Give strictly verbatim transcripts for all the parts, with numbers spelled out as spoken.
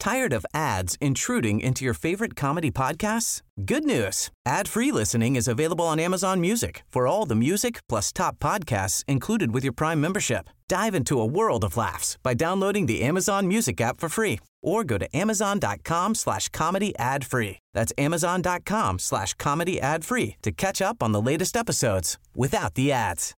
Tired of ads intruding into your favorite comedy podcasts? Good news. Ad-free listening is available on Amazon Music for all the music plus top podcasts included with your Prime membership. Dive into a world of laughs by downloading the Amazon Music app for free or go to amazon.com slash comedy ad free. That's amazon.com slash comedy ad free to catch up on the latest episodes without the ads.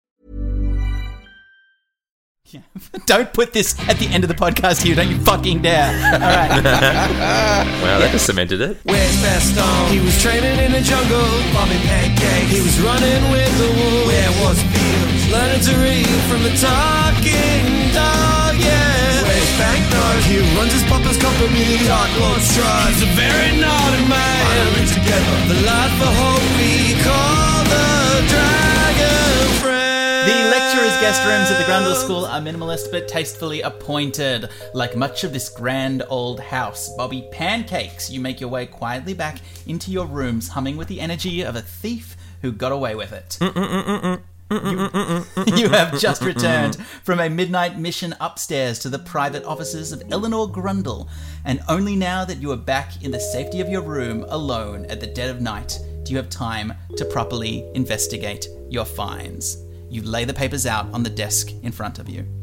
Yeah. Don't put this at the end of the podcast here. Don't you fucking dare. All right. Wow, that just cemented it. Where's Baston? He was training in the jungle, bombing pancakes. He was running with the wolves. Where was Fields? Learning to read from the talking dog, yeah. Where's Banknote? He runs his papa's company. Dark Lord Strahd. He's a very naughty man. Finally together. The light for hope we call the Dragon Friend. The lecturers' guest rooms at the Grundle School are minimalist but tastefully appointed. Like much of this grand old house, Bobby Pancakes, you make your way quietly back into your rooms, humming with the energy of a thief who got away with it. You, you have just returned from a midnight mission upstairs to the private offices of Eleanor Grundle, and only now that you are back in the safety of your room, alone at the dead of night, do you have time to properly investigate your finds. You lay the papers out on the desk in front of you.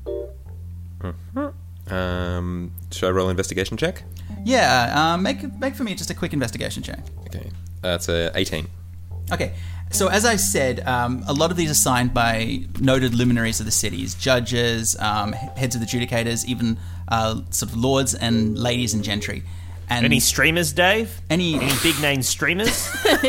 Mm-hmm. Um, should I roll an investigation check? Yeah, uh, make make for me just a quick investigation check. Okay, that's uh, a eighteen. Okay, so as I said, um, a lot of these are signed by noted luminaries of the cities, judges, um, heads of the judicators, even uh, sort of lords and ladies and gentry. And any streamers, Dave? Any any big name streamers?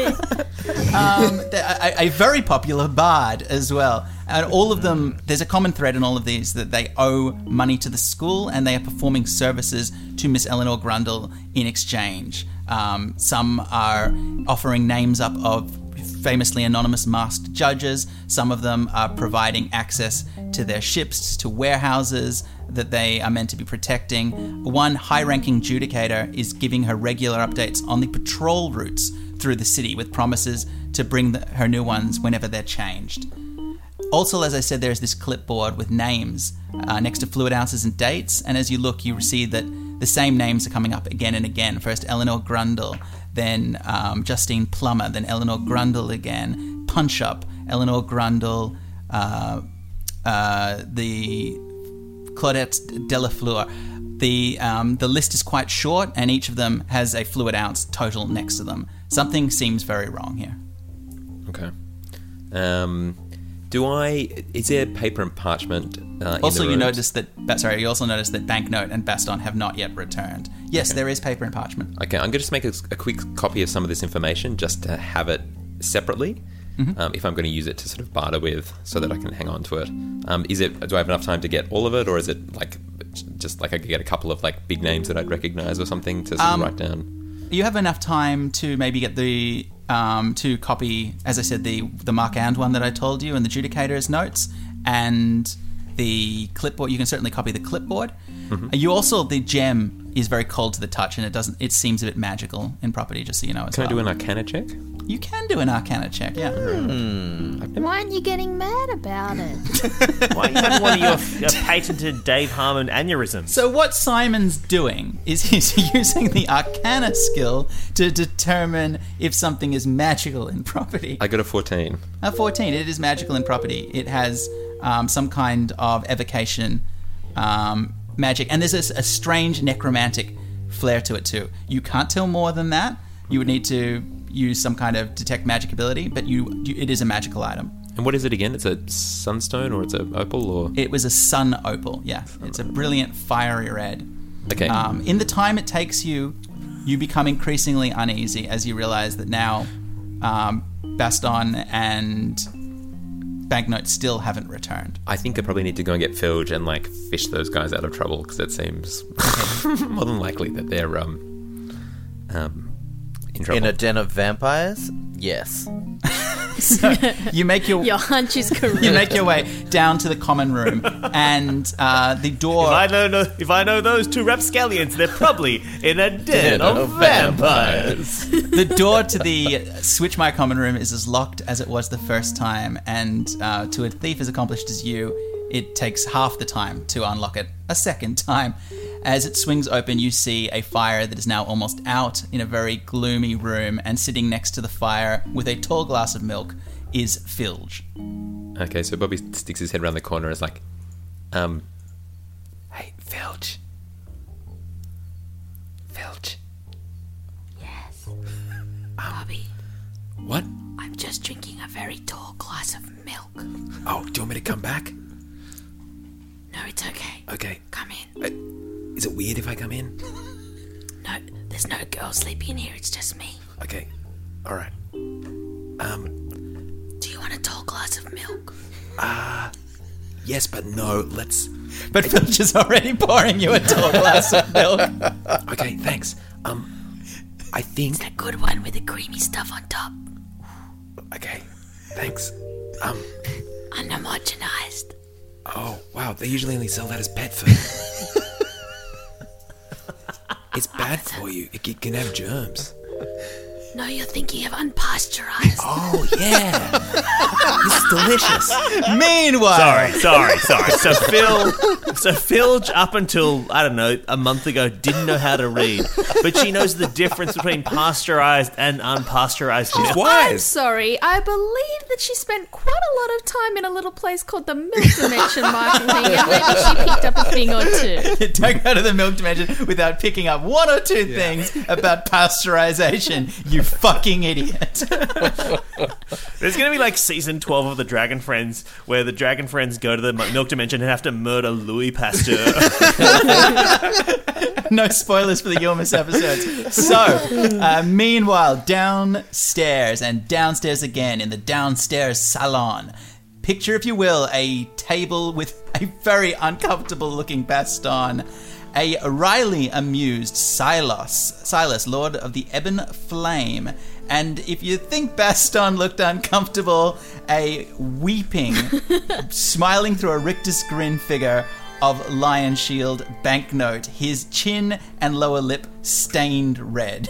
um, a, a very popular bard as well. And all of them, there's a common thread in all of these that they owe money to the school and they are performing services to Miss Eleanor Grundle in exchange. Um, some are offering names up of famously anonymous masked judges. Some of them are providing access to their ships, to warehouses that they are meant to be protecting. One high-ranking judicator is giving her regular updates on the patrol routes through the city with promises to bring the, her new ones whenever they're changed. Also, as I said, there's this clipboard with names uh, next to fluid ounces and dates, and as you look, you see that the same names are coming up again and again. First, Eleanor Grundle, then um, Justine Plummer, then Eleanor Grundle again, Punch Up, Eleanor Grundle, uh, uh, the Claudette Delafleur. The um, the list is quite short, and each of them has a fluid ounce total next to them. Something seems very wrong here. Okay. Um, do I? Is there paper and parchment? Uh, also, in the you rooms? notice that. Sorry, you also notice that Banknote and Baston have not yet returned. Yes, Okay. there is paper and parchment. Okay, I'm going to just make a, a quick copy of some of this information just to have it separately. Mm-hmm. Um, if I'm going to use it to sort of barter with, so that I can hang on to it. Um, is it? Do I have enough time to get all of it, or is it like just like I could get a couple of like big names that I'd recognise or something to sort Um, of write down? You have enough time to maybe get the um, to copy, as I said, the the Marquand one that I told you, and the Judicator's notes, and the clipboard. You can certainly copy the clipboard. Mm-hmm. You also, the gem is very cold to the touch, and it doesn't. It seems a bit magical in property, just so you know. As Can well. I do an Arcana check? You can do an Arcana check, yeah. Hmm. Why aren't you getting mad about it? Why are you having one of your, your patented Dave Harmon aneurysms? So what Simon's doing is he's using the Arcana skill to determine if something is magical in property. I got a fourteen. A fourteen. It is magical in property. It has um, some kind of evocation um, magic, and there's a, a strange necromantic flair to it too. You can't tell more than that. You would need to use some kind of detect magic ability, but you, you it is a magical item. And what is it again? It's a sunstone or it's a opal or? It was a sun opal, yeah. It's a brilliant fiery red. Okay. Um, in the time it takes you, you become increasingly uneasy as you realize that now um, Baston and Banknote still haven't returned. I think I probably need to go and get Filge and like fish those guys out of trouble, because it seems more than likely that they're um um in trouble. In a den of vampires? Yes. So you make your Your hunch is correct. you make your way down to the common room, and uh, the door. If I know, no, if I know those two rapscallions, they're probably in a den of vampires. The door to the Switchmire common room is as locked as it was the first time, and uh, to a thief as accomplished as you, it takes half the time to unlock it a second time. As it swings open, you see a fire that is now almost out in a very gloomy room, and sitting next to the fire with a tall glass of milk is Filge. Okay, so Bobby sticks his head around the corner and is like, um, hey, Filge. Filge. Yes. Bobby, What? I'm just drinking a very tall glass of milk. Oh, do you want me to come back? No, it's okay. Okay. Come in. Uh, is it weird if I come in? No, there's no girl sleeping in here. It's just me. Okay. All right. Um, Do you want a tall glass of milk? yes, but no, let's... But Filge is already pouring you a tall glass of milk. Okay, thanks. Um, I think... It's a good one with the creamy stuff on top. Okay, thanks. Um, Unhomogenized. oh, wow, they usually only sell that as pet food. It's bad for you. It c- can have germs. No, you're thinking of unpasteurized. Oh, yeah. This is delicious. Meanwhile, Sorry, sorry, sorry. So Phil, so Filge, up until I don't know a month ago, didn't know how to read, but she knows the difference between pasteurized and unpasteurized milk. I'm Wise. sorry. I believe that she spent quite a lot of time in a little place called the Milk Dimension marketing, and maybe she picked up a thing or two. you don't go to the milk dimension without picking up one or two things about pasteurization. You fucking idiot. There's going to be like season twelve of the Dragon Friends, where the Dragon Friends go to the Milk Dimension and have to murder Louis Pasteur. No spoilers for the Yormus episodes. So, uh, meanwhile, downstairs and downstairs again in the downstairs salon. Picture, if you will, a table with a very uncomfortable looking Baston. A wryly amused Silas, Silas, Lord of the Ebon Flame. And if you think Baston looked uncomfortable, a weeping, smiling through a rictus grin figure of Lion Shield Banknote, his chin and lower lip stained red.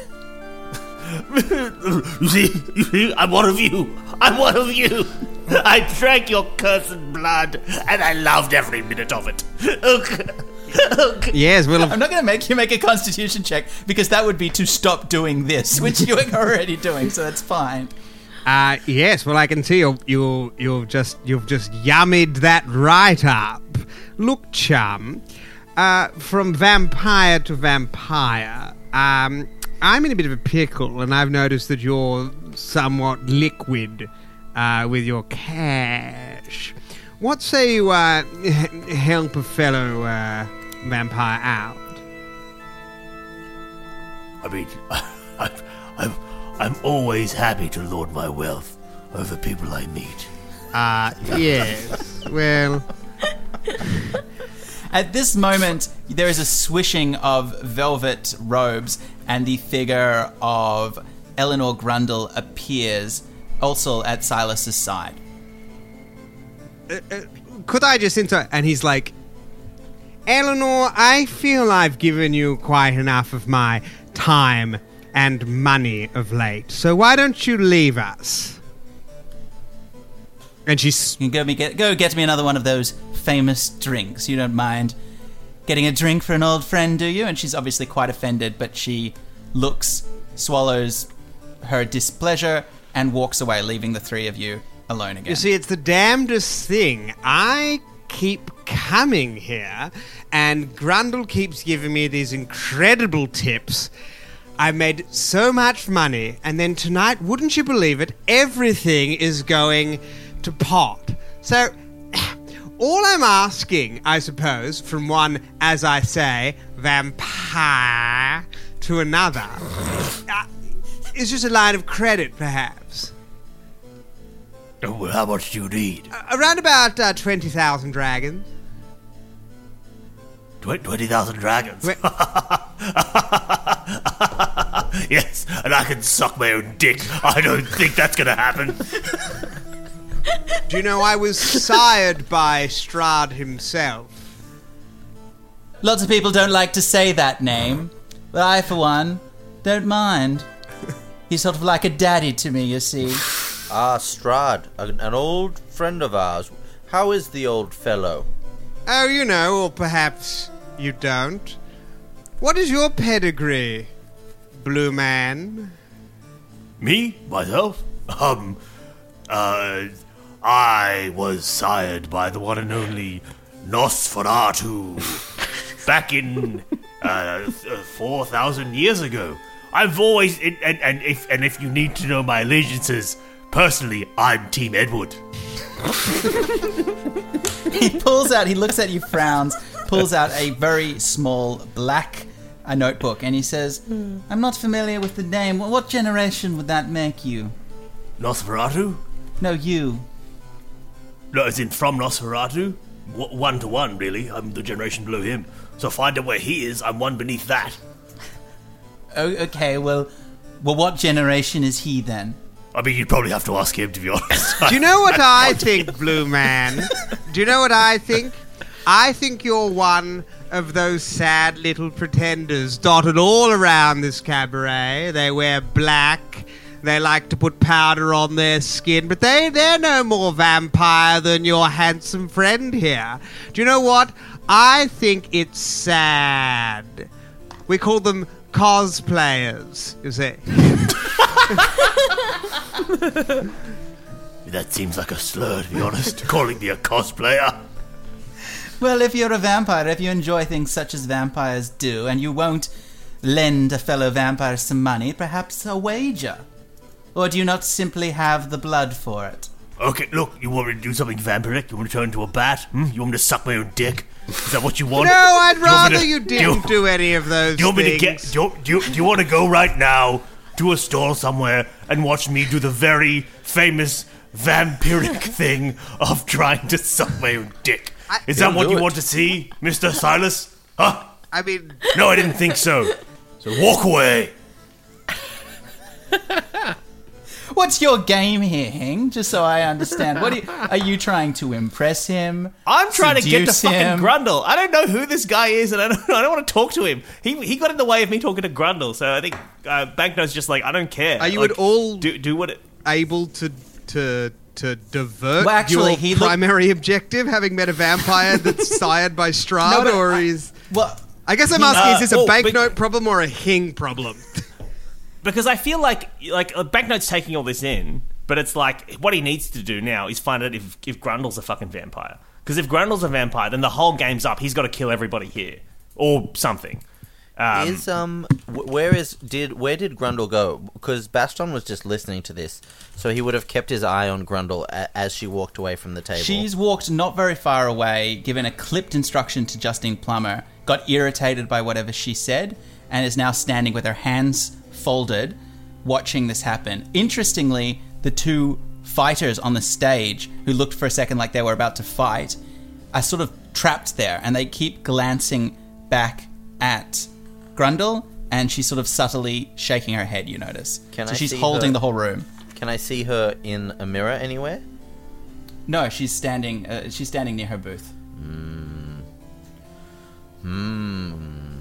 You see, you see, I'm one of you. I'm one of you. I drank your cursed blood, and I loved every minute of it. Okay. Okay. Yes, well, I'm not going to make you make a constitution check, because that would be to stop doing this, which you're already doing, so that's fine. uh, yes, well, I can see you you you've just you've just yummied that right up. Look, chum, uh, from vampire to vampire, um, I'm in a bit of a pickle, and I've noticed that you're somewhat liquid uh, with your cash. What say you uh, h- help a fellow uh, vampire out? I mean, I'm, I'm, I'm always happy to lord my wealth over people I meet. Uh, yes, well... At this moment, there is a swishing of velvet robes, and the figure of Eleanor Grundle appears, also at Silas's side. Could I just inter... And he's like, Eleanor, I feel I've given you quite enough of my time and money of late, so why don't you leave us? And she's... You can go, me get, go get me another one of those famous drinks. You don't mind getting a drink for an old friend, do you? And she's obviously quite offended, but she looks, swallows her displeasure, and walks away, leaving the three of you alone again. You see, it's the damnedest thing. I keep coming here, and Grundle keeps giving me these incredible tips. I made so much money, and then tonight, wouldn't you believe it, everything is going to pot. So, all I'm asking, I suppose, from one, as I say, vampire to another, uh, is just a line of credit, perhaps. Oh, well, how much do you need? Uh, around about uh, twenty thousand dragons. twenty thousand dragons. Wait. Yes, and I can suck my own dick. I don't think that's going to happen. Do you know I was sired by Strahd himself? Lots of people don't like to say that name, but I, for one, don't mind. He's sort of like a daddy to me, you see. Ah, Strahd, an an old friend of ours. How is the old fellow? Oh, you know, or perhaps you don't. What is your pedigree, Blue Man? Me? Myself? Um, uh, I was sired by the one and only Nosferatu back in, uh, four thousand years ago. I've always, and, and, and if and if you need to know my allegiances, personally, I'm Team Edward. He pulls out, he looks at you, frowns, pulls out a very small black a notebook, and he says, I'm not familiar with the name. What generation would that make you? Nosferatu? No, you. No, as in from Nosferatu? W- one to one, really. I'm the generation below him. So find out where he is, I'm one beneath that. Oh, okay, well, well, what generation is he then? I mean, you'd probably have to ask him, to be honest. Do you know what I think, Blue Man? Do you know what I think? I think you're one of those sad little pretenders dotted all around this cabaret. They wear black. They like to put powder on their skin, but they, they're no more vampire than your handsome friend here. Do you know what? I think it's sad. We call them cosplayers, you see. That seems like a slur, to be honest, calling me a cosplayer. Well, if you're a vampire, if you enjoy things such as vampires do, and you won't lend a fellow vampire some money, perhaps a wager. Or do you not simply have the blood for it? Okay, look, you want me to do something vampiric? You want me to turn into a bat? Hmm? You want me to suck my own dick? Is that what you want? No, I'd Do you want me rather to- you do didn't do any of those Do you want me to things. get? Do you, do you, do you want to go right now to a stall somewhere and watch me do the very famous vampiric thing of trying to suck my own dick? I- Is that He'll what do you it. want to see, Mister Silas? Huh? I mean, No, I didn't think so. So walk away. What's your game here, Hing? Just so I understand. What are you, are you trying to impress him? I'm trying to get to Seduce fucking him? Grundle. I don't know who this guy is, and I don't, I don't want to talk to him. He he got in the way of me talking to Grundle, so I think uh, Banknote's just like, I don't care. Are you Like, at all- do do what? It, able to to to divert Well, actually, your he look- primary objective, having met a vampire that's sired by Strahd, but or I- is... Well, I guess I'm he- asking, uh, is this a oh, banknote but- problem or a Hing problem? because I feel like like uh, Banknote's taking all this in, but it's like what he needs to do now is find out if if Grundle's a fucking vampire. Because if Grundle's a vampire, then the whole game's up. He's got to kill everybody here or something. Um, Is um wh- where is did where did Grundle go? Because Baston was just listening to this, so he would have kept his eye on Grundle a- as she walked away from the table. she's walked not very far away, given a clipped instruction to Justine Plummer, got irritated by whatever she said, and is now standing with her hands folded, watching this happen. Interestingly, the two fighters on the stage, who looked for a second like they were about to fight, are sort of trapped there, and they keep glancing back at Grundle, and she's sort of subtly shaking her head, you notice. Can so I she's see holding her? the whole room. Can I see her in a mirror anywhere? No, she's standing. Uh, she's standing near her booth. Hmm. Hmm.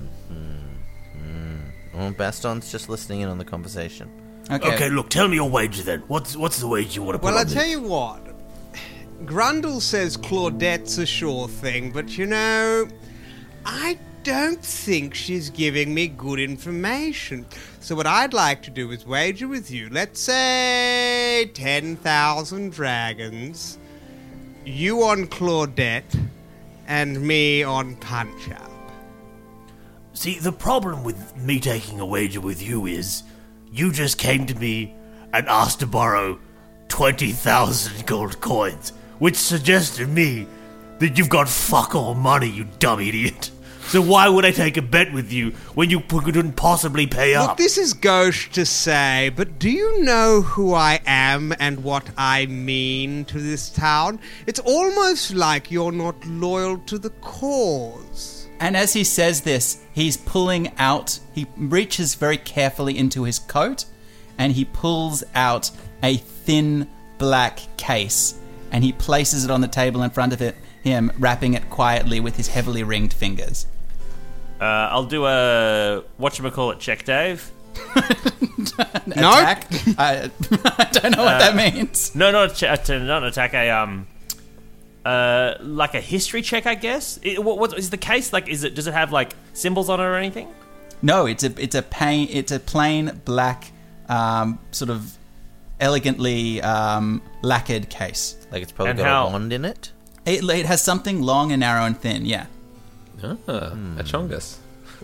Oh, Baston's just listening in on the conversation. Okay. okay, look, tell me your wager then. What's what's the wager you want to put Well, on I this? tell you what. Grundle says Claudette's a sure thing, but you know, I don't think she's giving me good information. So what I'd like to do is wager with you. Let's say ten thousand dragons. You on Claudette, and me on Punch-Up. See, the problem with me taking a wager with you is you just came to me and asked to borrow twenty thousand gold coins, which suggests to me that you've got fuck all money, you dumb idiot. So why would I take a bet with you when you couldn't possibly pay Look, up? this is gauche to say, but do you know who I am and what I mean to this town? It's almost like you're not loyal to the cause. And as he says this, he's pulling out, he reaches very carefully into his coat, and he pulls out a thin black case, and he places it on the table in front of it, him, wrapping it quietly with his heavily ringed fingers. Uh, I'll do a whatchamacallit check, Dave. No? Attack? I, I don't know what that means. No, not a ch- uh, not an attack. A um, uh, like a history check, I guess. It, what, what is the case? Like, is it? Does it have like symbols on it or anything? No, it's a it's a plain it's a plain black, um, sort of elegantly um, lacquered case. Like it's probably And got how- a wand in it. It, it has something long and narrow and thin. Yeah. Ah, a chongus.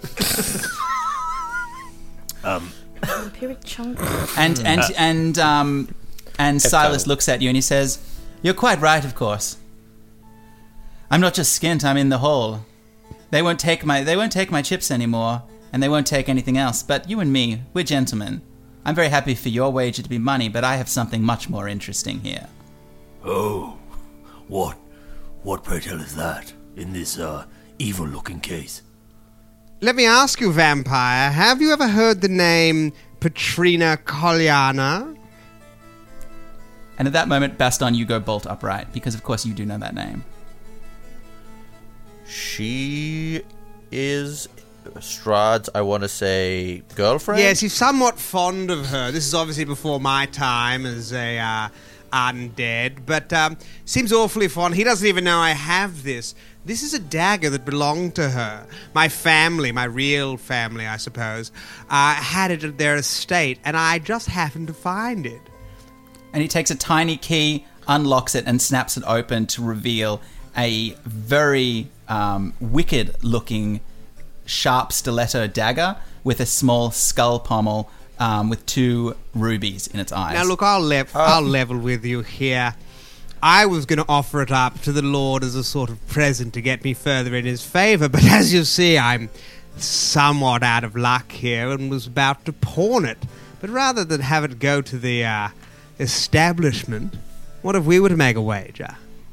Vampiric chunk. And and and um and Silas looks at you and he says, "You're quite right, of course. I'm not just skint. I'm in the hole. They won't take my they won't take my chips anymore, and they won't take anything else. But you and me, we're gentlemen. I'm very happy for your wager to be money, but I have something much more interesting here." Oh, what? What, pray tell, is that in this uh, evil-looking case? Let me ask you, vampire, have you ever heard the name Petrina Kolyana? And at that moment, Baston, you go bolt upright because, of course, you do know that name. She is Strahd's, I want to say, girlfriend? Yes, he's somewhat fond of her. This is obviously before my time as a uh, undead, but um, seems awfully fond. He doesn't even know I have this. This is a dagger that belonged to her. My family, my real family, I suppose, uh, had it at their estate, and I just happened to find it. And he takes a tiny key, unlocks it, and snaps it open to reveal a very um, wicked-looking sharp stiletto dagger with a small skull pommel um, with two rubies in its eyes. Now, look, I'll, lev- I'll level with you here. I was going to offer it up to the Lord as a sort of present to get me further in his favour, but as you see, I'm somewhat out of luck here and was about to pawn it. But rather than have it go to the uh, establishment, what if we were to make a wager?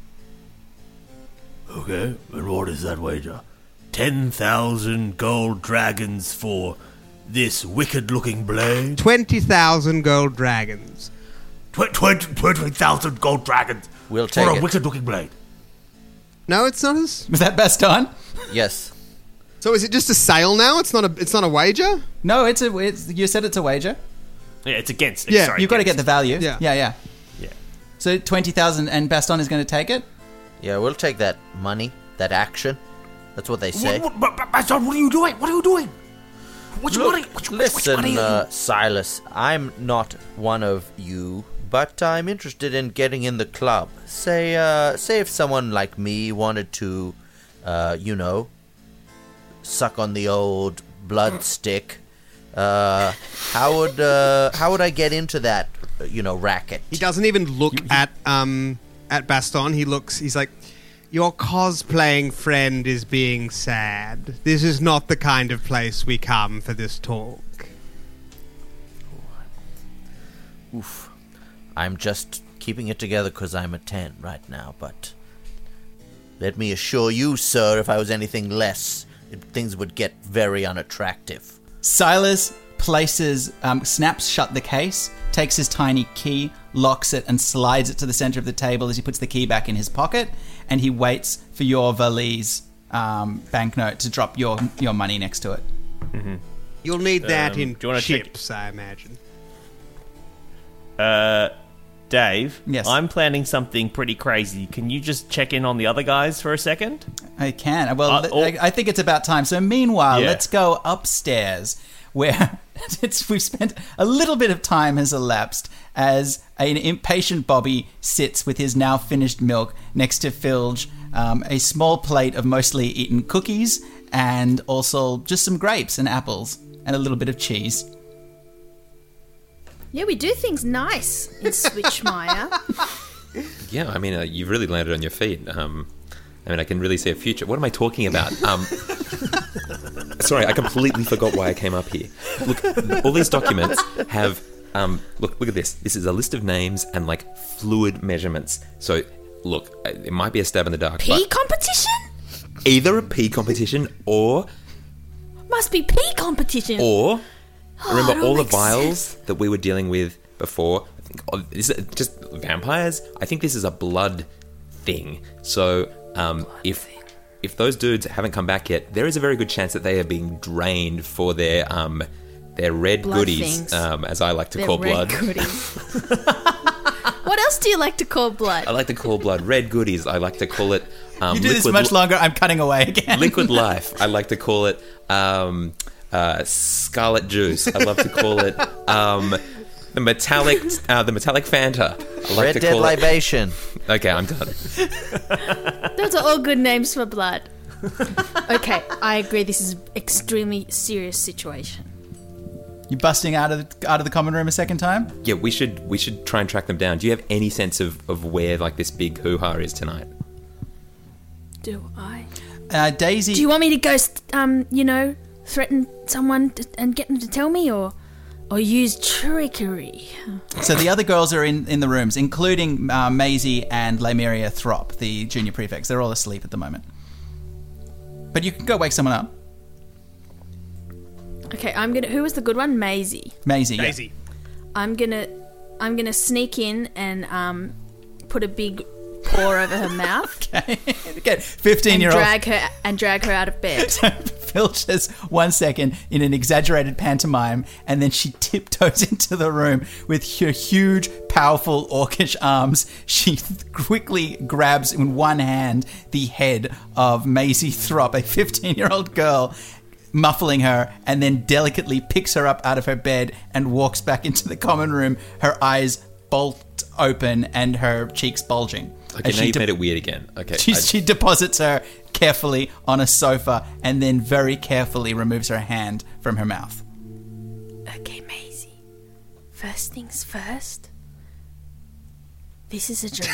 Okay, and what is that wager? Ten thousand gold dragons for this wicked-looking blade? twenty thousand gold dragons. Tw- twenty twenty thousand gold dragons We'll for take a it. wicked-looking blade. No, it's not as... Was that Baston? Yes. So is it just a sale now? It's not a, it's not a wager? No, it's a. It's, you said it's a wager. Yeah, it's against. Yeah, sorry, You've got to get the against. value. Yeah. yeah, yeah. Yeah. So twenty thousand, and Baston is going to take it. Yeah, we'll take that money, that action. That's what they say. What, what, but, but, what are you doing? What are you doing? Which Look, money? Which, which, which money listen, are you- uh, Silas, I'm not one of you, but I'm interested in getting in the club. Say, uh, say if someone like me wanted to, uh, you know, suck on the old blood stick, uh, how would, uh, how would I get into that, you know, racket? He doesn't even look at um at Baston. He looks. He's like, "Your cosplaying friend is being sad. This is not the kind of place we come for this talk." Oof. I'm just keeping it together because I'm a ten right now, but let me assure you, sir, if I was anything less, it, things would get very unattractive. Silas places, um, snaps shut the case, takes his tiny key, locks it, and slides it to the center of the table as he puts the key back in his pocket, and he waits for your valise um, banknote to drop your your money next to it. You'll need that Um, in do you wanna check- chips, I imagine. Uh, Dave. Yes. I'm planning something pretty crazy. Can you just check in on the other guys for a second? I can. Well, Uh, th- oh. I, I think it's about time. So meanwhile, Yeah. let's go upstairs where it's, we've spent a little bit of time has elapsed as an impatient Bobby sits with his now finished milk next to Filge, um, a small plate of mostly eaten cookies, and also just some grapes and apples and a little bit of cheese. Yeah, we do things nice in Switchmire. Yeah, I mean, uh, you've really landed on your feet. Um, I mean, I can really see a future. What am I talking about? Um, sorry, I completely forgot why I came up here. Look, all these documents have... Um, look, look at this. This is a list of names and, like, fluid measurements. So, look, it might be a stab in the dark, Pee but competition? either a pee competition or... Must be pee competition. Or... Remember it all all the makes vials sense. that we were dealing with before? I think, oh, is it just vampires? I think this is a blood thing. So um, if if those dudes haven't come back yet, there is a very good chance that they are being drained for their um, their red Blood goodies, things. um, as I like to They're call red blood. goodies. What else do you like to call blood? I like to call blood red goodies. I like to call it um, You do this liquid much li- longer, I'm cutting away again. liquid life. I like to call it um, uh, scarlet juice. I love to call it um, the metallic, uh, the metallic Fanta. I like Red to Dead call Libation. It. Okay, I'm done. Those are all good names for blood. Okay, I agree. This is an extremely serious situation. You busting out of the, out of the common room a second time? Yeah, we should we should try and track them down. Do you have any sense of, of where like this big hoo-ha is tonight? Do I? Uh, Daisy. Do you want me to go, st- um, you know, threaten someone to, and get them to tell me, or, or use trickery? So the other girls are in, in the rooms, including uh, Maisie and Lymeria Throp, the junior prefects. They're all asleep at the moment. But you can go wake someone up. Okay, I'm gonna. Who was the good one? Maisie. Maisie. Daisy. Yeah. I'm gonna. I'm gonna sneak in and um, put a big paw over her mouth. Okay. Okay. Fifteen year and old. drag her and drag her out of bed. Filches one second in an exaggerated pantomime, and then she tiptoes into the room with her huge, powerful orcish arms. She th- quickly grabs in one hand the head of Maisie Throp, a fifteen-year-old girl, muffling her, and then delicately picks her up out of her bed and walks back into the common room, her eyes bolt open and her cheeks bulging. Okay, As now she you've de- made it weird again. Okay, She, I- she deposits her carefully on a sofa and then very carefully removes her hand from her mouth. Okay, Maisie. First things first. This is a dream.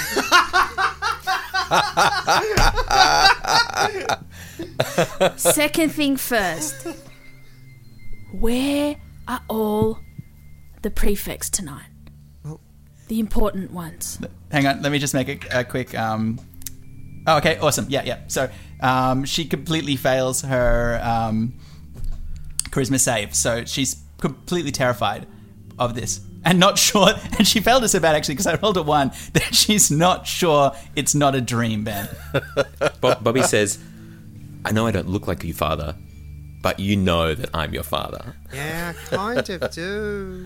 Second thing first. Where are all the prefects tonight? The important ones. Hang on, let me just make a, a quick... Um... Oh, okay, awesome. Yeah, yeah. So um, she completely fails her um, charisma save. So she's completely terrified of this. And not sure... And she failed it so bad, actually, because I rolled a one, that she's not sure it's not a dream, Ben. Bob, Bobby says, I know I don't look like your father, but you know that I'm your father. Yeah, I kind of do.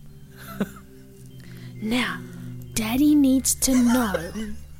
Now, Daddy needs to know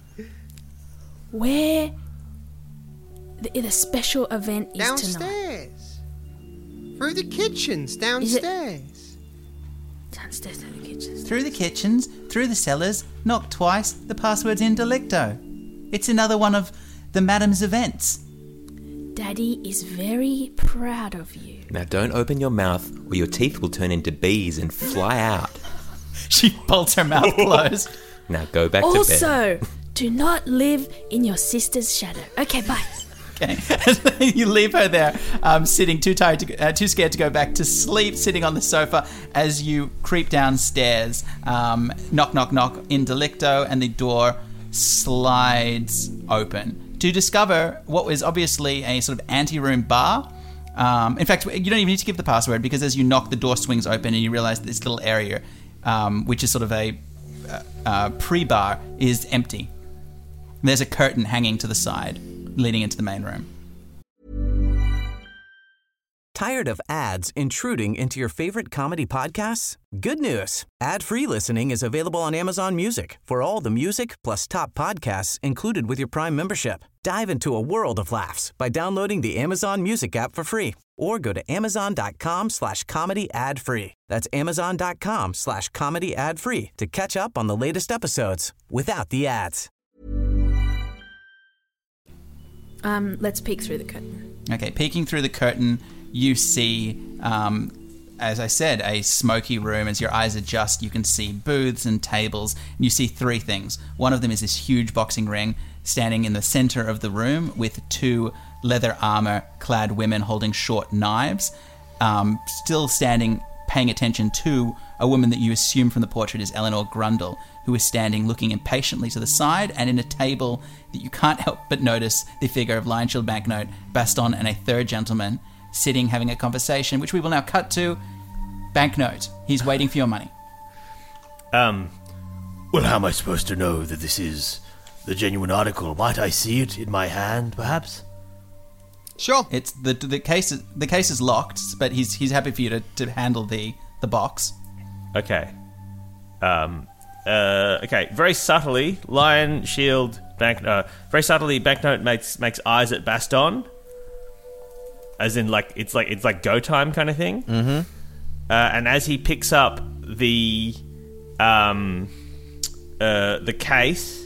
where the, the special event is tonight. Downstairs. Through the kitchens, downstairs. Downstairs through the kitchens. Through the kitchens, through the cellars, knock twice, the password's in delicto. It's another one of the madam's events. Daddy is very proud of you. Now don't open your mouth or your teeth will turn into bees and fly out. She bolts her mouth closed. Now go back to bed. Also, do not live in your sister's shadow. Okay, bye. Okay, you leave her there, um, sitting too tired, to, uh, too scared to go back to sleep, sitting on the sofa as you creep downstairs. Um, knock, knock, knock in delicto, and the door slides open to discover what was obviously a sort of anteroom bar. Um, in fact, you don't even need to give the password because as you knock, the door swings open and you realize this little area, um, which is sort of a uh, uh, pre-bar, is empty. There's a curtain hanging to the side, leading into the main room. Tired of ads intruding into your favorite comedy podcasts? Good news. Ad-free listening is available on Amazon Music for all the music plus top podcasts included with your Prime membership. Dive into a world of laughs by downloading the Amazon Music app for free or go to amazon.com slash comedy ad free. That's amazon.com slash comedy ad free to catch up on the latest episodes without the ads. Um, let's peek through the curtain. Okay, peeking through the curtain, you see, um, as I said, a smoky room. As your eyes adjust, you can see booths and tables. And you see three things. One of them is this huge boxing ring standing in the center of the room with two leather armor-clad women holding short knives, um, still standing, paying attention to a woman that you assume from the portrait is Eleanor Grundle, who is standing looking impatiently to the side, and in a table that you can't help but notice the figure of Lion Shield Banknote, Baston, and a third gentleman sitting having a conversation, which we will now cut to. Banknote, he's waiting for your money. Um, well, how am I supposed to know that this is the genuine article? Might I see it in my hand, perhaps? Sure. It's the the case. Is, the case is locked, but he's he's happy for you to, to handle the the box. Okay. Um. Uh. Okay. Very subtly, Lion Shield Bank. Uh, very subtly, Banknote makes makes eyes at Baston. as in like it's like it's like go time kind of thing. Mm-hmm. Uh, and as he picks up the um uh the case,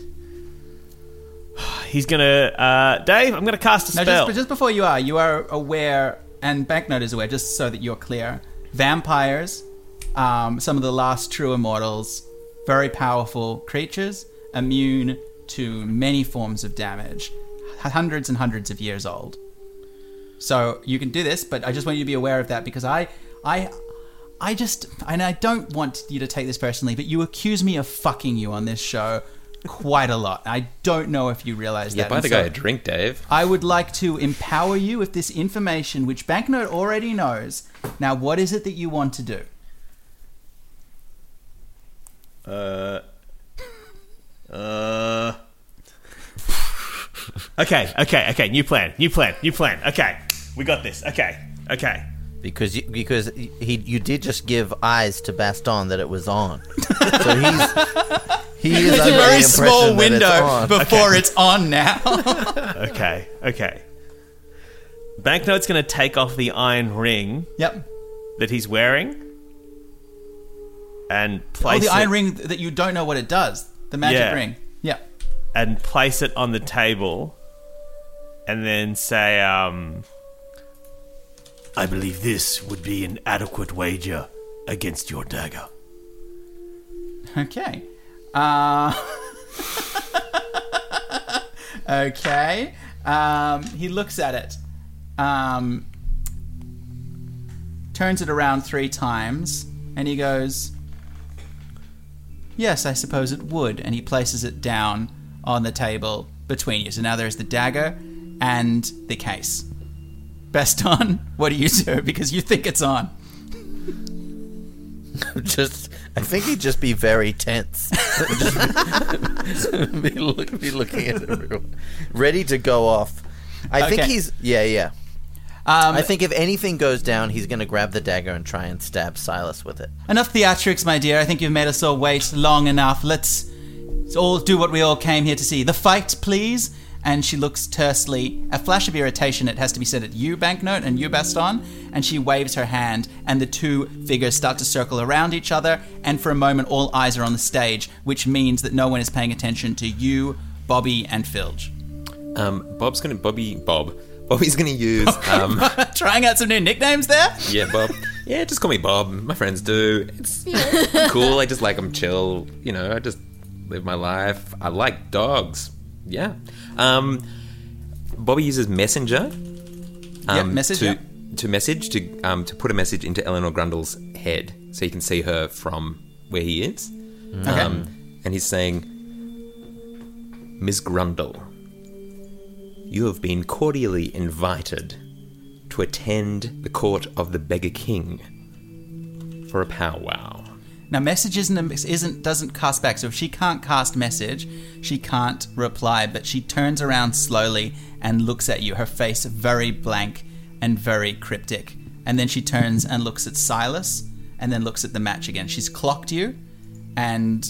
he's gonna uh, Dave. I'm gonna cast a Now, spell. just, just before you are, you are aware, and Banknote is aware, just so that you're clear. Vampires, um, some of the last true immortals, very powerful creatures, immune to many forms of damage, hundreds and hundreds of years old. So you can do this, but I just want you to be aware of that because I, I, I just, and I don't want you to take this personally, but you accuse me of fucking you on this show quite a lot. I don't know if you realize Yeah, that. buy And the so guy a drink, Dave. I would like to empower you with this information, which Banknote already knows. Now, what is it that you want to do? Uh. Uh. Okay, okay, okay. New plan, new plan, new plan. Okay, we got this. Okay, okay. Because you, because he you did just give eyes to Baston that it was on, so he's he is It's a under the very impression small that window it's on. before Okay. it's on now. Okay, okay. Banknote's going to take off the iron ring Yep. that he's wearing and Oh, place the it, iron ring that you don't know what it does. The magic Yeah. ring. Yep. and place it on the table, and then say, um, I believe this would be an adequate wager against your dagger. Okay. Uh, okay. Um, he looks at it. Um, turns it around three times, and he goes, yes, I suppose it would. And he places it down on the table between you. So now there's the dagger and the case. Baston, what do you do? Because you think it's on. Just, I think he'd just be very tense. Just be, be, look, be looking at everyone, ready to go off. I think Okay. he's, yeah, yeah. Um, I think if anything goes down, he's going to grab the dagger and try and stab Silas with it. Enough theatrics, my dear. I think you've made us all wait long enough. Let's all do what we all came here to see. The fight, please. And she looks tersely, a flash of irritation, it has to be said, at you, Banknote, and you, Baston, and she waves her hand, and the two figures start to circle around each other, and for a moment all eyes are on the stage, which means that no one is paying attention to you, Bobby, and Filge. Um, Bob's gonna Bobby Bob. Bobby's gonna use um, Trying out some new nicknames there? yeah, Bob. Yeah, just call me Bob. My friends do. It's cool. I just like them chill. You know, I just live my life. I like dogs. Yeah. Um, Bobby uses Messenger. Um, Yep, message, to yep. to message to um to put a message into Eleanor Grundle's head, so you can see her from where he is. Okay. Um, and he's saying, Miss Grundle, you have been cordially invited to attend the court of the Beggar King for a powwow. Now, message isn't, isn't doesn't cast back, so if she can't cast message, she can't reply, but she turns around slowly and looks at you, her face very blank and very cryptic. And then she turns and looks at Silas, and then looks at the match again. She's clocked you, and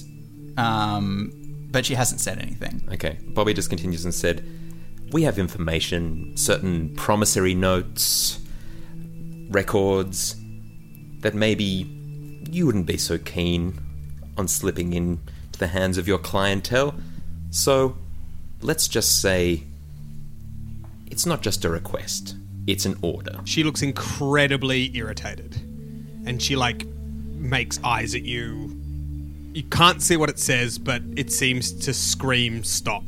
um, but she hasn't said anything. Okay, Bobby just continues and said, we have information, certain promissory notes, records, that maybe you wouldn't be so keen on slipping in to the hands of your clientele. So, let's just say it's not just a request, it's an order. She looks incredibly irritated. And she, like, makes eyes at you. You can't see what it says, but it seems to scream stop.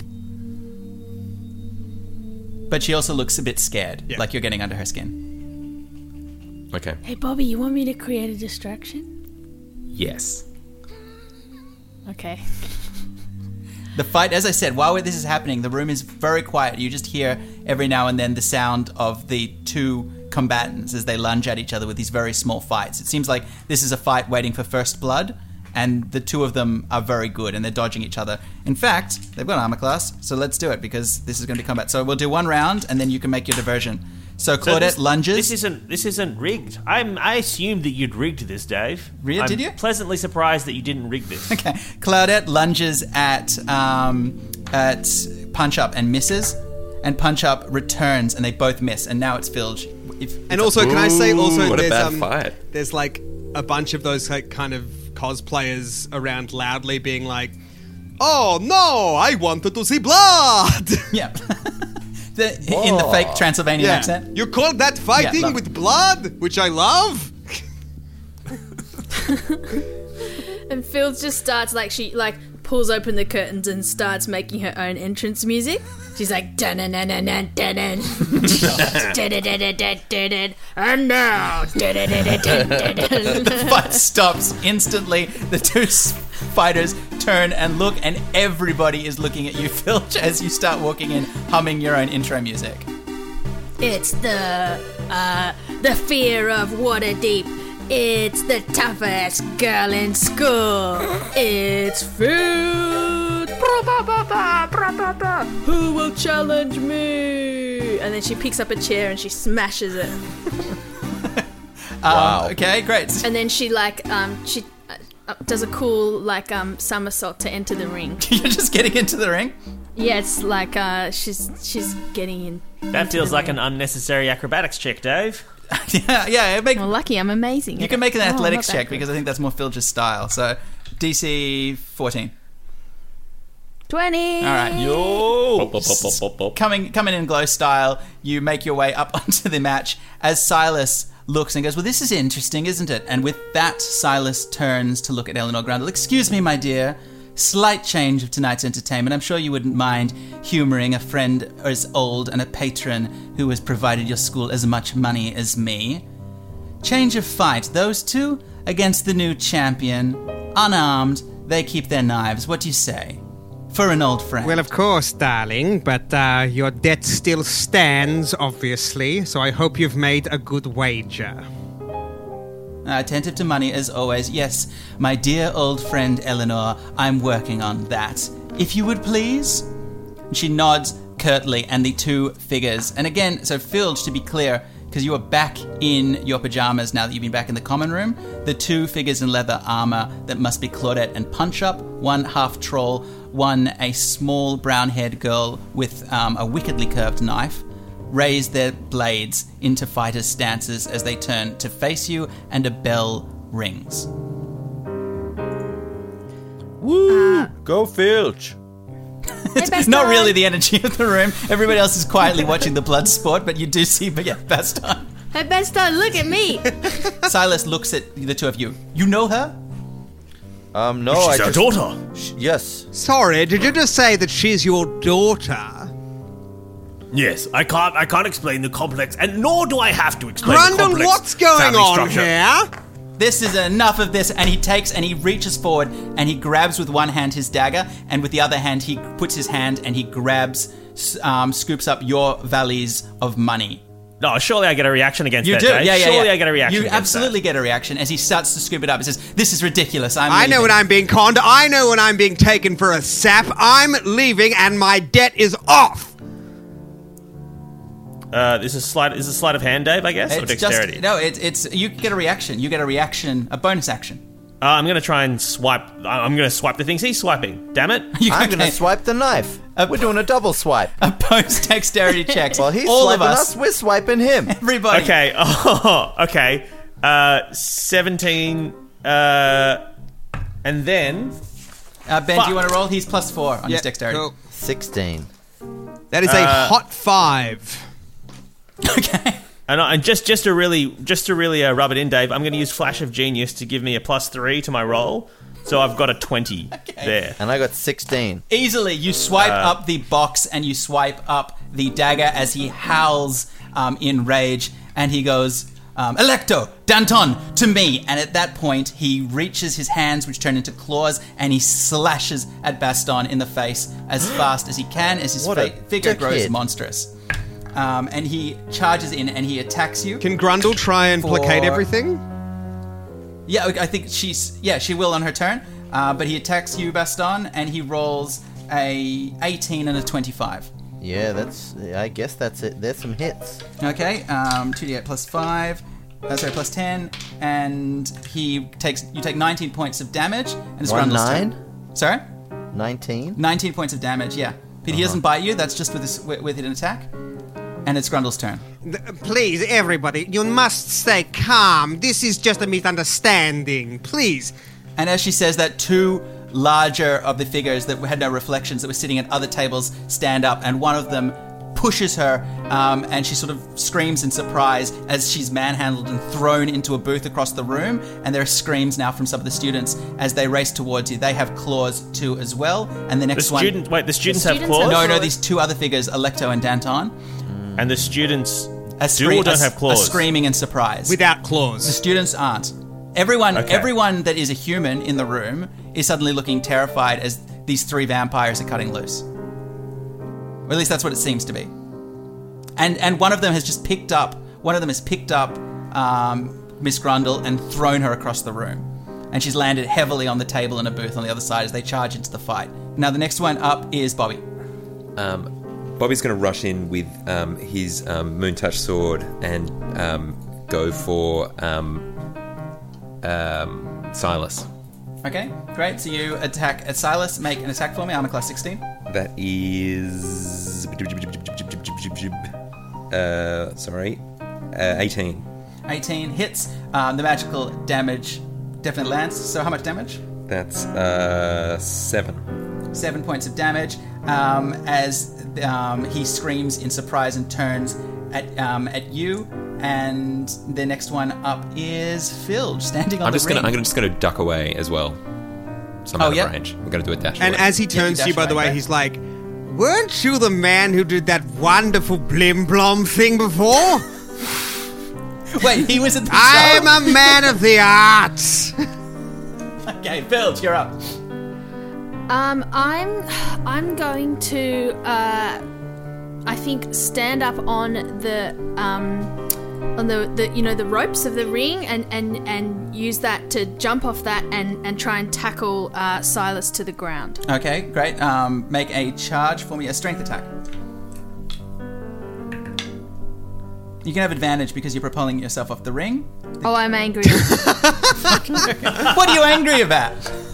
But she also looks a bit scared, Yeah. like you're getting under her skin. Okay. Hey, Bobby, you want me to create a distraction? Yes. Okay. The fight, as I said, while this is happening, the room is very quiet. You just hear every now and then the sound of the two combatants as they lunge at each other with these very small fights. It seems like this is a fight waiting for first blood, and the two of them are very good, and they're dodging each other. In fact, they've got armor class, so let's do it, because this is going to be combat. So we'll do one round, and then you can make your diversion. So so Claudette this, lunges. This isn't this isn't rigged. I'm I assumed that you'd rigged this, Dave. Really? I'm Did you? Pleasantly surprised that you didn't rig this. Okay. Claudette lunges at um, at Punch Up and misses, and Punch Up returns, and they both miss. And now it's Filge If, And also, can I say also what a there's bad um, fight. there's like a bunch of those like kind of cosplayers around loudly being like, "Oh no, I wanted to see blood." yeah. the, in the fake Transylvanian Yeah. accent. You call that fighting Yeah, love- with blood, which I love. And Phil just starts like she like pulls open the curtains and starts making her own entrance music. She's like dun dun dun dun dun dun dun dun and now dun dun dun dun dun dun. The fight stops instantly. The two s- fighters turn and look, and everybody is looking at you, Filch, as you start walking in, humming your own intro music. It's the uh the fear of Waterdeep. It's the toughest girl in school. It's Phil. Who will challenge me? And then she picks up a chair and she smashes it. Wow. Um, okay, great. And then she like um she uh, uh, does a cool like um somersault to enter the ring. You're just getting into the ring? Yeah, it's like uh she's she's getting in. That into feels the like ring. an unnecessary acrobatics check, Dave. yeah, yeah. Make, Well, lucky I'm amazing. you at can it. make an Oh, athletics not that check good. because I think that's more Filch's style. So, D C fourteen. twenty. All right. Yo! Coming coming in glow style, you make your way up onto the match as Silas looks and goes, "Well, this is interesting, isn't it?" And with that, Silas turns to look at Eleanor Grundle. "Excuse me, my dear. Slight change of tonight's entertainment. I'm sure you wouldn't mind humouring a friend as old and a patron who has provided your school as much money as me. Change of fight. Those two against the new champion. Unarmed. They keep their knives. What do you say? For an old friend." Well, of course, darling, but uh, your debt still stands, obviously, so I hope you've made a good wager. Uh, attentive to money as always. Yes, my dear old friend Eleanor, I'm working on that. If you would please? She nods curtly, and the two figures. And again, so Filch, to be clear, because you are back in your pajamas now that you've been back in the common room, the two figures in leather armor that must be Claudette and Punch Up, one half troll, one a small brown-haired girl with um, a wickedly curved knife, raise their blades into fighters' stances as they turn to face you, and a bell rings. Woo! Go Filch! It's not really the energy of the room. Everybody else is quietly watching the blood sport, but you do see, but yeah, Baston. Hey, Baston, look at me. Silas looks at the two of you. You know her? Um, no, She's I our just... daughter. Yes. Sorry, did you just say that she's your daughter? Yes, I can't. I can't explain the complex, and nor do I have to explain the Grundle, complex what's going family on structure. here? This is enough of this, and he takes and he reaches forward and he grabs with one hand his dagger, and with the other hand he puts his hand and he grabs, um, scoops up your valise of money. No, surely I get a reaction against You that, do, Dave. yeah, yeah, Surely yeah. I get a reaction You against absolutely get a reaction as he starts to scoop it up. He says, "This is ridiculous. I'm I know leaving." when I'm being conned. I know when I'm being taken for a sap. I'm leaving, and my debt is off. that. Uh, this is sleight, is a sleight of hand, Dave, I guess? Or It's dexterity? just no. It's it's you get a reaction. You get a reaction, a bonus action. Uh, I'm going to try and swipe. I'm going to swipe the things he's swiping. Damn it. You I'm okay. gonna swipe the knife. We're doing a double swipe. Oppose dexterity checks. While he's all swiping of us, us, we're swiping him. everybody. Okay. Oh, okay. Uh, seventeen. Uh, and then. Uh, Ben, Fuck. do you want to roll? He's plus four on his dexterity. cool. Sixteen. That is a hot five. Okay. And, I, and just just to really just to really uh, rub it in, Dave, I'm going to use Flash of Genius to give me a plus three to my roll. So I've got a twenty there. And I got sixteen. Easily, you swipe up the box and you swipe up the dagger as he howls um, in rage, and he goes, um, "Electo, Danton, to me!" And at that point, he reaches his hands, which turn into claws, and he slashes at Baston in the face as fast as he can, as his What a fa- figure grows dickhead. monstrous. Um, and he charges in and he attacks you. Can Grundle try and placate For- everything? Yeah, I think she's yeah she will on her turn. Uh, but he attacks you, Baston, and he rolls a eighteen and a twenty-five. Yeah, that's. I guess that's it. There's some hits. Okay, um, two d eight plus five. Uh, sorry, plus ten, and he takes you take nineteen points of damage. And it's One Grundle's nine? turn. Sorry, Nineteen. nineteen points of damage. Yeah, but he doesn't bite you. That's just with his, with, with an attack. And it's Grundle's turn. Th- Please, everybody, you must stay calm. This is just a misunderstanding. Please. And as she says that, two larger of the figures that had no reflections that were sitting at other tables stand up, and one of them pushes her, um, and she sort of screams in surprise as she's manhandled and thrown into a booth across the room. And there are screams now from some of the students as they race towards you. They have claws too as well. And the The next student, one... wait, the students, The have students claws? have- No, no, these two other figures, Alecto and Danton, And the students are, do scre- or don't are- have claws? are screaming in surprise. Without The claws. students aren't. Everyone, Okay. everyone that is a human in the room is suddenly looking terrified as these three vampires are cutting loose. Or at least that's what it seems to be. And and one of them has just picked up. One of them has picked up um, Miss Grundle and thrown her across the room, and she's landed heavily on the table in a booth on the other side as they charge into the fight. Now the next one up is Bobby. Um, Bobby's going to rush in with um, his um, Moon Touch sword and um, go for um, um, Silas. Okay, great. So you attack at Silas. Make an attack for me. Armor class sixteen. That is... Uh, sorry. Uh, eighteen. eighteen hits. Um, the magical damage definitely lands. So how much damage? That's uh, seven. Seven points of damage um, as um, he screams in surprise and turns at um, at you. And the next one up is Filge, standing on I'm the just ring. gonna. I'm just gonna duck away as well. Some Oh, out of yeah. range. We're gonna do a dash. And away. as he Yeah, turns you to you, dash by the away, way, right? he's like, weren't you the man who did that wonderful blim blom thing before? Wait, he was at the I'm show? a man of the arts. Okay, Filge, you're up. Um, I'm, I'm going to, uh, I think, stand up on the, um, on the, the, you know, the ropes of the ring, and, and, and use that to jump off that and, and try and tackle uh, Silas to the ground. Okay, great. Um, make a charge for me, a strength attack. You can have advantage because you're propelling yourself off the ring. Oh, I'm angry. What are you angry about?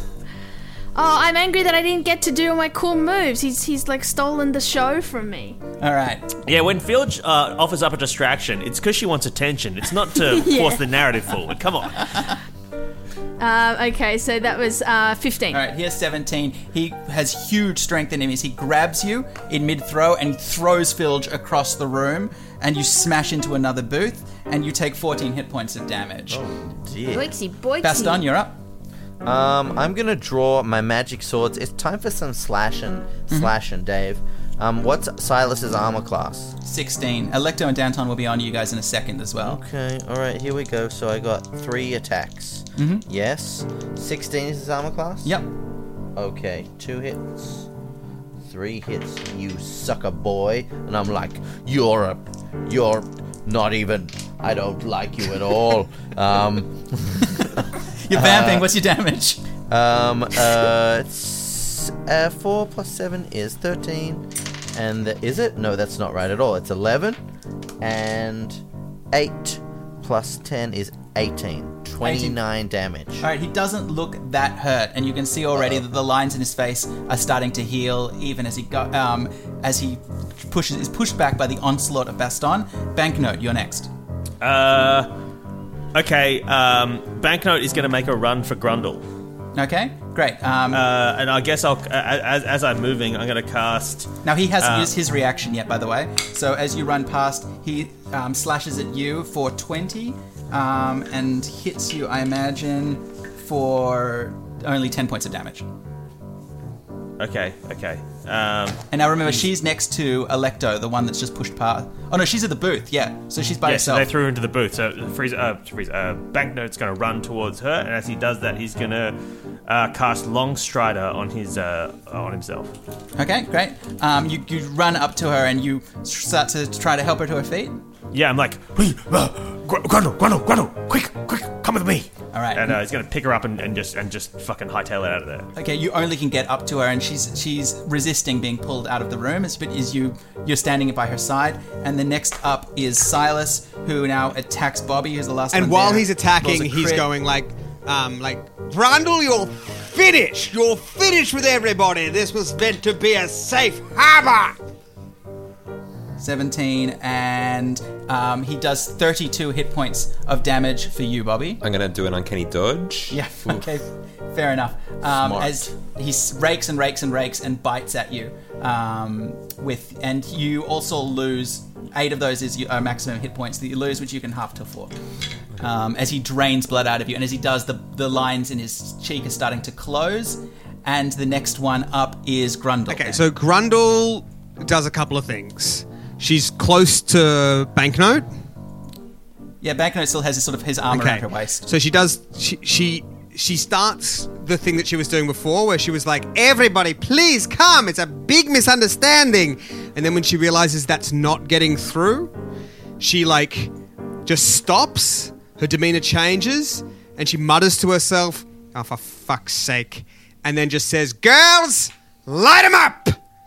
Oh, I'm angry that I didn't get to do all my cool moves. He's he's like stolen the show from me. All right. Yeah, when Filge uh, offers up a distraction, it's because she wants attention. It's not to Yeah. force the narrative forward. Come on. Uh, okay, so that was uh, fifteen. All right, here's seventeen. He has huge strength in him as he grabs you in mid-throw and throws Filge across the room, and you smash into another booth, and you take fourteen hit points of damage. Dear. Boixy, boixy. Baston, you're up. Um, I'm gonna draw my magic swords. It's time for some slashing, Mm-hmm. slashing, Dave. Um, what's Silas's armor class? sixteen. Electo and Danton will be on you guys in a second as well. Okay, all right, here we go. So I got three attacks. Mm-hmm. Yes, sixteen is his armor class. Yep. Okay, two hits, three hits. You sucker boy, and I'm like, you're a, you're not even. I don't like you at all. um. You're vamping. What's your damage? Um, uh, it's, uh, four plus seven is thirteen, and the, is it? No, that's not right at all. It's eleven, and eight plus ten is eighteen. twenty-nine damage. All right, he doesn't look that hurt, and you can see already that the lines in his face are starting to heal, even as he go, um, as he pushes is pushed back by the onslaught of Baston. Banknote, you're next. Uh, okay, um, Banknote is going to make a run for Grundle. Okay, great. Um, Uh, and I guess I'll, uh, as, as I'm moving, I'm going to cast... now he hasn't uh, used his reaction yet, by the way. So as you run past, he um, slashes at you for twenty, um, and hits you, I imagine, for only ten points of damage. Okay, okay. Um, And now remember, she's next to Electo, the one that's just pushed past. Oh no, she's at the booth. Yeah, so she's by yeah, so herself. they threw her into the booth. So Freeze, uh, Freeze, uh, Banknote's going to run towards her, and as he does that, he's going to uh, cast Long Strider on his uh, on himself. Okay, great. Um, you, you run up to her and you start to try to help her to her feet. Yeah, I'm like, Please, uh, Gr- Grundle, Grundle, Grundle, quick, quick, come with me. All right. and uh, he's going to pick her up and, and just and just fucking hightail it out of there. Okay, you only can get up to her, and she's she's resisting being pulled out of the room. As but is you you're standing by her side, and the next up is Silas, who now attacks Bobby, who's the last one And while there. he's attacking, Rolls a he's crit. going like, um, like, Grundle, you're finished. You're finished with everybody. This was meant to be a safe harbor. seventeen, and um, he does thirty-two hit points of damage for you, Bobby. I'm going to do an uncanny dodge. Yeah, okay, fair enough. Um, Smart. as he s- rakes and rakes and rakes and bites at you, um, with, and you also lose eight of those is your uh, maximum hit points that you lose, which you can half to four. Um, as he drains blood out of you, and as he does, the the lines in his cheek are starting to close. And the next one up is Grundle. Okay, then. so Grundle does a couple of things. She's close to Banknote. Yeah, Banknote still has his sort of his arm around her waist. So she does. She she she starts the thing that she was doing before, where she was like, "Everybody, please come! It's a big misunderstanding." And then when she realizes that's not getting through, she like just stops. Her demeanor changes, and she mutters to herself, "Oh, for fuck's sake!" And then just says, "Girls, light 'em up!"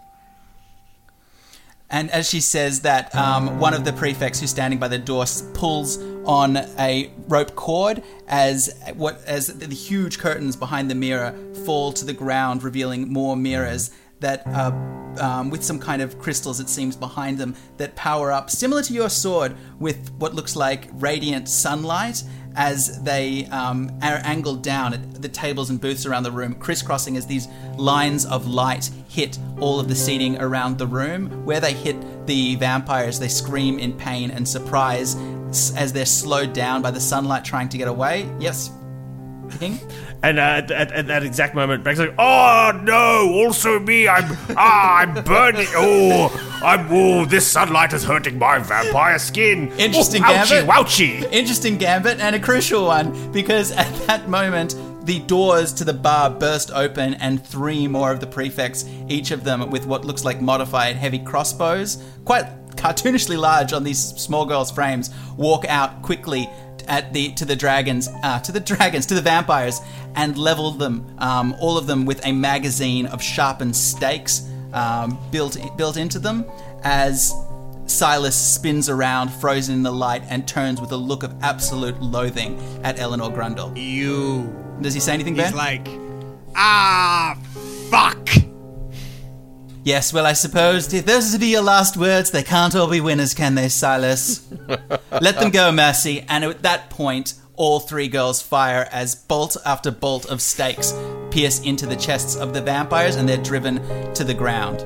And as she says that, um, one of the prefects who's standing by the door s- pulls on a rope cord as what as the huge curtains behind the mirror fall to the ground, revealing more mirrors that, uh, um, with some kind of crystals, it seems, behind them that power up, similar to your sword, with what looks like radiant sunlight as they um, are angled down at the tables and booths around the room, crisscrossing as these lines of light hit all of the seating around the room. Where they hit the vampires, they scream in pain and surprise s- as they're slowed down by the sunlight trying to get away. Yes, King? And uh, at, at, at that exact moment, Beck's like, "Oh no! Also me! I'm ah! I'm burning! Oh! I'm oh! This sunlight is hurting my vampire skin. Interesting oh, ouchie, gambit. Wouchie! Interesting gambit, and a crucial one, because at that moment, the doors to the bar burst open, and three more of the prefects, each of them with what looks like modified heavy crossbows, quite cartoonishly large on these small girls' frames, walk out quickly at the to the dragons, uh, to the dragons, to the vampires, and level them, um, all of them with a magazine of sharpened stakes um, built built into them. As Silas spins around, frozen in the light, and turns with a look of absolute loathing at Eleanor Grundle. You. Does he say anything, Ben? He's like, "Ah, fuck." Yes, well, I suppose if those are to be your last words, they can't all be winners, can they, Silas? Let them go, Mercy. And at that point, all three girls fire as bolt after bolt of stakes pierce into the chests of the vampires, and they're driven to the ground.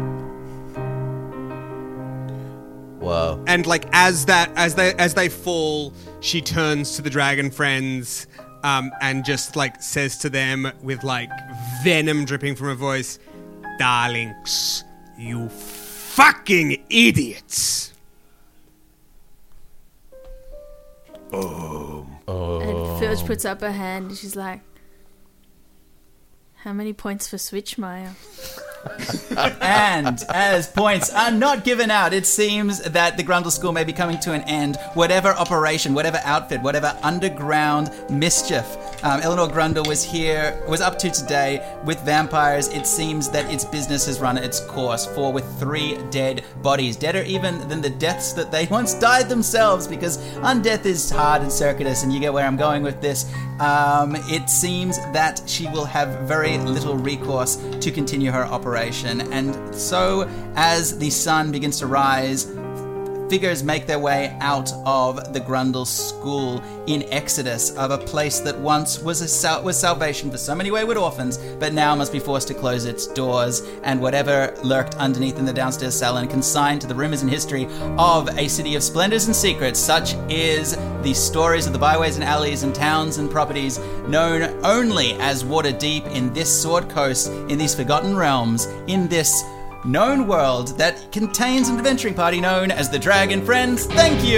Whoa. And like as that as they as they fall, she turns to the dragon friends um, and just like says to them with like venom dripping from her voice, "Darlings, you fucking idiots." And Filch puts up her hand and she's like, "How many points for Switchmeyer?" And as points are not given out, it seems that the Grundle School may be coming to an end. Whatever operation, whatever outfit, whatever underground mischief um, Eleanor Grundle was here, was up to today with vampires, it seems that its business has run its course. For with three dead bodies, deader even than the deaths that they once died themselves, because undeath is hard and circuitous, and you get where I'm going with this. Um, it seems that she will have very little recourse to continue her operation. And so, as the sun begins to rise, figures make their way out of the Grundle School in exodus of a place that once was a sal- was salvation for so many wayward orphans, but now must be forced to close its doors, and whatever lurked underneath in the downstairs cell and consigned to the rumors and history of a city of splendors and secrets. Such is the stories of the byways and alleys and towns and properties known only as Waterdeep in this Sword Coast, in these forgotten realms, in this known world that contains an adventuring party known as the Dragon Friends. Thank you!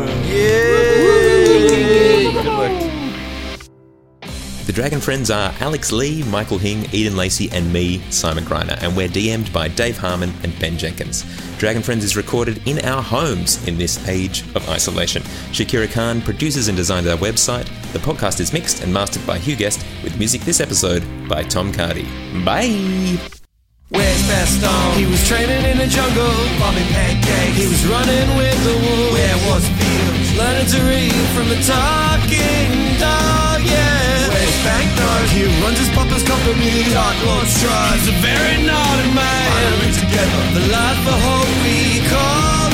Yay! Good work. The Dragon Friends are Alex Lee, Michael Hing, Eden Lacey, and me, Simon Greiner, and we're D M'd by Dave Harmon and Ben Jenkins. Dragon Friends is recorded in our homes in this age of isolation. Shakira Khan produces and designs our website. The podcast is mixed and mastered by Hugh Guest, with music this episode by Tom Cardy. Bye! Where's Baston? He was training in the jungle, bombing pancakes. He was running with the wolves. Where was Fields? Learning to read from the talking dog, yeah. Where's Banknote? He runs his papa's company, Dark Lord Strahd. He's a very naughty man. Finally together, the life of hope we call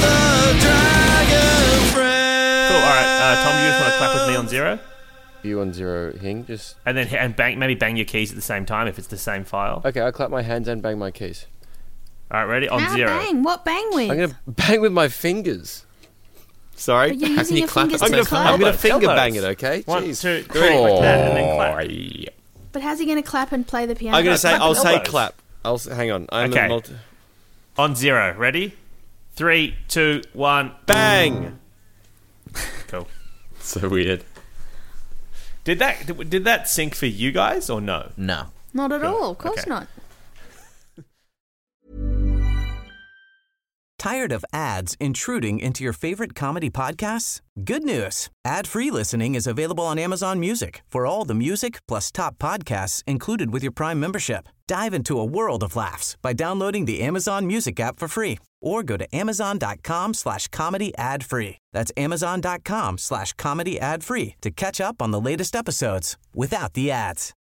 right, uh, Tom, you just want to clap with me on zero? You on zero, Hing. Just And then and bang, maybe bang your keys at the same time if it's the same file. okay. I'll clap my hands and bang my keys. All right, ready? On How zero. bang? What bang with? I'm gonna bang with my fingers. Sorry. But you're How using can you your clap fingers at I'm the to gonna, same time? clap. I'm gonna Elbows, finger elbows. bang it, okay? One, Jeez. two, three, like that, and then clap. Oh, But how's he going to clap and play the piano? I'm gonna say, clap I'll and say elbows. clap. I'll s- hang on. I'm Okay. a multi- On zero. Ready? Three, two, one. bang. Cool. so weird. Did that did that sync for you guys or no? No. Not at all. Of course Okay. not. Tired of ads intruding into your favorite comedy podcasts? Good news. Ad-free listening is available on Amazon Music for all the music plus top podcasts included with your Prime membership. Dive into a world of laughs by downloading the Amazon Music app for free or go to amazon.com slash comedy ad free. That's amazon.com slash comedy ad free to catch up on the latest episodes without the ads.